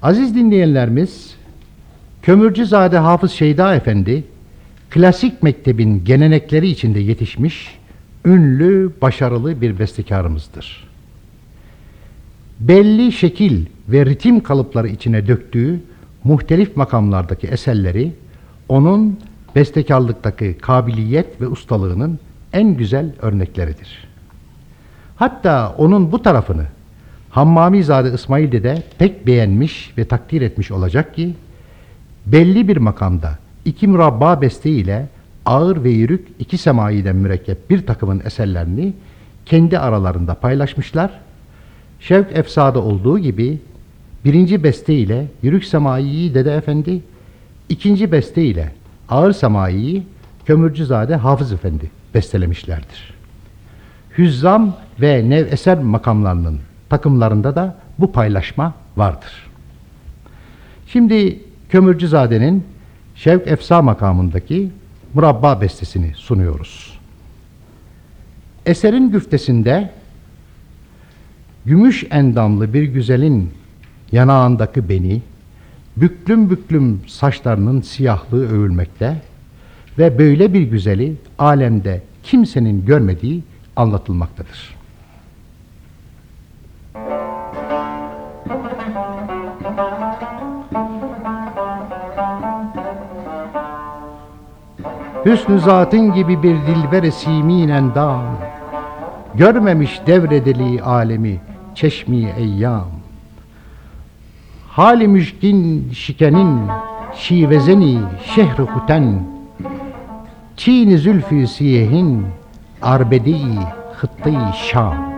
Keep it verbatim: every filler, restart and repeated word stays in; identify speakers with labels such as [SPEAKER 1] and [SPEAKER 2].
[SPEAKER 1] Aziz dinleyenlerimiz, Kömürcüzade Hafız Şeyda Efendi, klasik mektebin gelenekleri içinde yetişmiş, ünlü, başarılı bir bestekarımızdır. Belli şekil ve ritim kalıpları içine döktüğü muhtelif makamlardaki eserleri, onun bestekarlıktaki kabiliyet ve ustalığının en güzel örnekleridir. Hatta onun bu tarafını Hammamizade İsmail Dede pek beğenmiş ve takdir etmiş olacak ki, belli bir makamda iki mürabba beste ile ağır ve yürük iki semaiden mürekkep bir takımın eserlerini kendi aralarında paylaşmışlar. Şevk Efsa'da olduğu gibi birinci beste ile yürük semaiyi Dede Efendi, ikinci beste ile ağır semaiyi Kömürcüzade Hafız Efendi bestelemişlerdir. Hüzzam ve nev-eser makamlarının takımlarında da bu paylaşma vardır. Şimdi Kömürcüzade'nin Şevk Efsa makamındaki murabba bestesini sunuyoruz. Eserin güftesinde gümüş endamlı bir güzelin yanağındaki beni, büklüm büklüm saçlarının siyahlığı övülmekte ve böyle bir güzeli alemde kimsenin görmediği anlatılmaktadır. Hüsnü zatın gibi bir dilber simin endam, görmemiş devredeli alemi çeşmi eyyam. Hali müşkin şikenin şivezeni şehri huten, Çin-i zülfü siyehin arbedi hıttı Şam.